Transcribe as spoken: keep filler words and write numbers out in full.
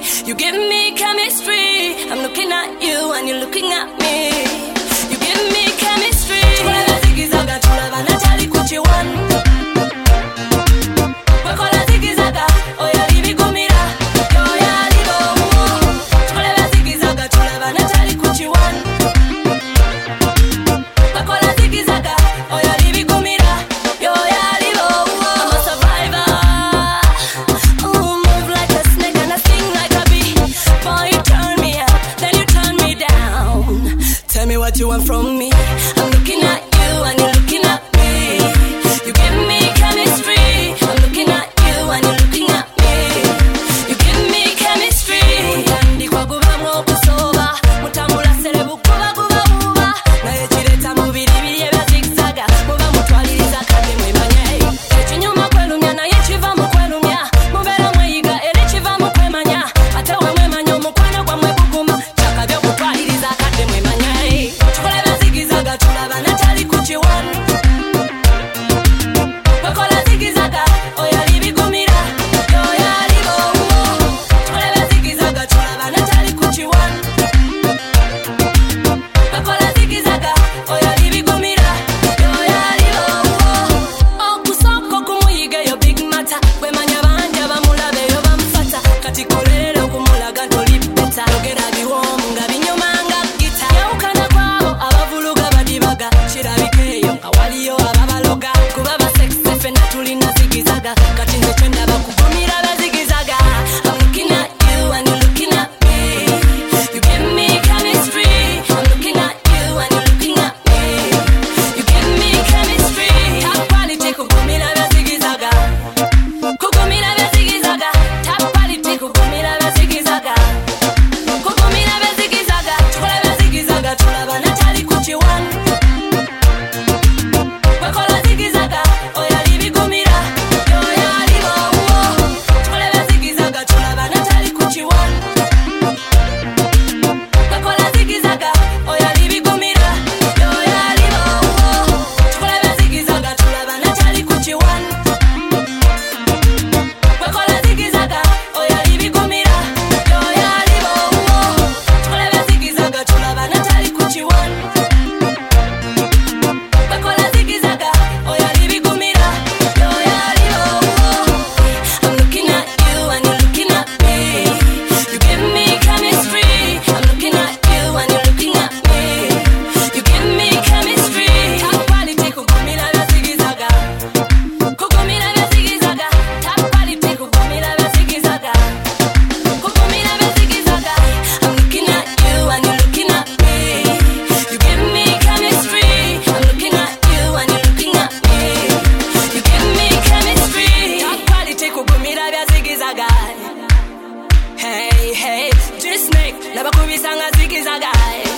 You give me chemistry. I'm looking at you and you're looking at me. You give me chemistry. Tukolera zigizaga tulabana tali kuchiwani. Wekola zigizaga oya libigumira. Yoya libo. Tukolera zigizaga tulabana tali kuchiwani. Wekola zigizaga oya libigumira. Yoya libo. I'm a survivor. Ooh, move like a snake and I sting like a bee. Boy, you turn me up, then you turn me down. Tell me what you want from me. I'm looking at you and you're looking at me. You give me chemistry. I'm looking at you and you're looking at me. You give me chemistry. Mutandikwa gubamu okusoba. Mutambula serebu kuba kuba kuba. Naye kireta mubiri biri ebya zigzaga. Muba mutwaliriza kade mwemanye. Ekinyuma kwelumya naye kiva mu kwelumya. Mubeera mweyiga era kiva mu kwemanya. Ate we mwemanya omukwano gwammwe guguma. Kyakabya okutwaliriza kade mwemanye. Tukolera zigizaga tulabana tali kuchiwani. Wekola zigizaga oya libigumira. Yoya libo. Tukolera zigizaga tulabana tali kuchiwani. Wekola zigizaga oya libigumira. Yoya libo. Okusooka okumuyiga yo big matter. Wemanya bangi abamulaba eyo bamufata. Kati kolera okumulaga ntoli beta. Yogera biwoomu nga binyuma nga gita. Yawukana kwabo abavuluga badibaga. Kirabikeeyo nga waliyo ababaloga. Kuba basekise ffenna tulina zigizaga. Kati nze kyo ndaba kugumira bazigizaga. I'm looking at you and you're looking at me. You give me chemistry. I'm looking at you and you're looking at me. You give me chemistry. Top quality kugumira bazigizaga. Kugumira bazigizaga. Top quality kugumira bazigizaga. Kugumira bazigizaga. Tukola bazigizaga tulabana tali kuchiwani. Wekola zigizaga oya libigumira. Yoya libo. Tukola bazigizaga tulabana tali kuchiwani. Wekola zigizaga oya libigumira. Yoya libo. Tukola bazigizaga tulabana tali kuchiwani. Wekola zigizaga oya libigumira. Yoya libo. Tukola bazigizaga tulabana tali kuchiwani. Wekola zigizaga oya libigumira. Yoya libo. I'm looking at you and you're looking at me. You give me chemistry. I'm looking at you and you're looking at me. You give me chemistry. Top quality kugumira bazigizaga. Kugumira bazigizaga. Top quality kugumira bazigizaga. Kugumira bazigizaga. I'm looking at you and you're looking at me. You give me chemistry. I'm looking at you and you're looking at me. You give me chemistry. Top quality kugumira bazigizaga. Hey, hey, G-Snake, nabakubisa nga zigizaga.